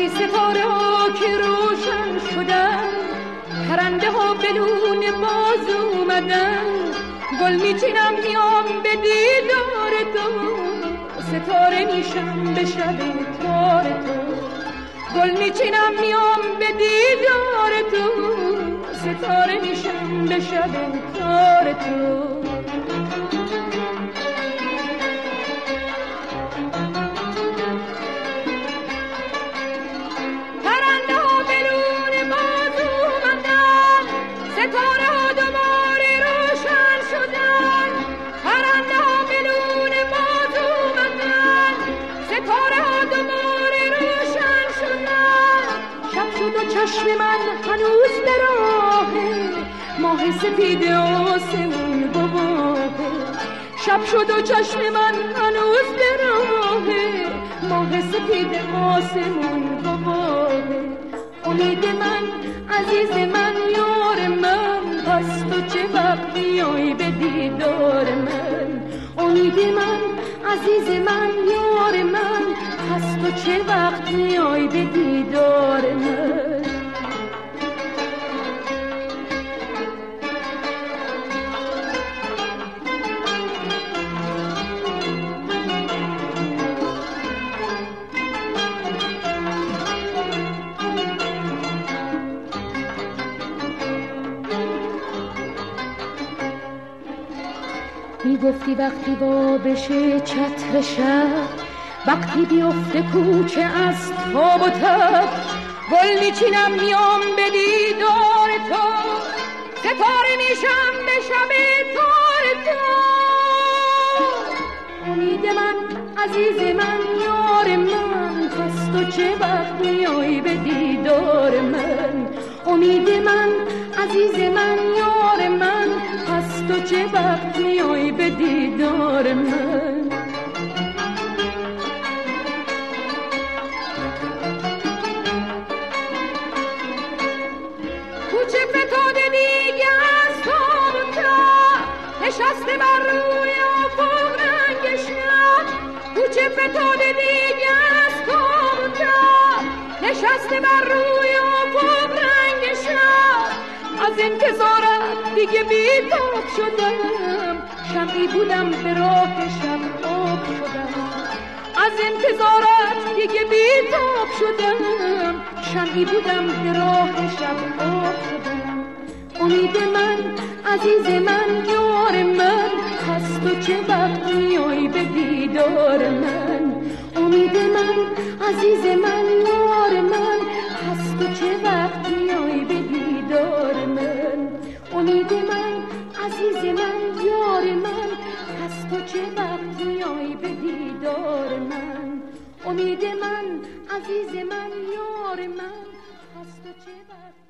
ای ستاره ها که روشن شدن، پرنده ها بدون باز اومدن، گل میچینم میام به دیدار تو، ستاره میشم به شب تار تو، گل میچینم میام به دیدار تو، ستاره میشم به شب تار تو. پرنده ها بدون باز اومدن، ستاره ها دوباره روشن شدن، پرنده ها بدون باز اومدن، ستاره ها دوباره روشن شدن. شب شد و چشم من هنوز به راهه، ماه سفید آسمون گواهه. شب شد و چشم من هنوز به راهه، ماه سفید آسمون گواهه. امید من عزیز من یار من، پس تو چه وقت میای به دیدار من؟ امید من عزیز من یار من، پس تو چه وقت میای به دیدار من؟ میگفتی وقتی با بشه چتر شب، وقتی بیفته کوچه از تاب و تب، گل میچینم میام به دیدار تو، ستاره میشم به شب تار تو. امید من عزیز من یار من، پس تو چه وقت میای به دیدار من؟ امید من عزیز من یار من، پس تو چه وقت میای به دیدار من؟ کوچه فتاده دیگه از تاب و تب، نشسته بر روی افق رنگ شب. کوچه فتاده دیگه از تاب و تب، نشسته بر روی افق رنگ شب. از انتظارت دیگه بی‌تاب شدم، شمعی بودم به راه شب آب شدم. از انتظارت دیگه بی‌تاب شدم، شمعی بودم به راه شب آب شدم. امید من عزیز من یار من، پس تو چه وقت میای به دیدار من؟ امید من عزیز من یار من، پس تو چه وقت میای به دیدار من؟ امید من عزیز من یار من، پس تو چه وقت میای به دیدار من؟ امید من عزیز من یار من، پس تو چه وقت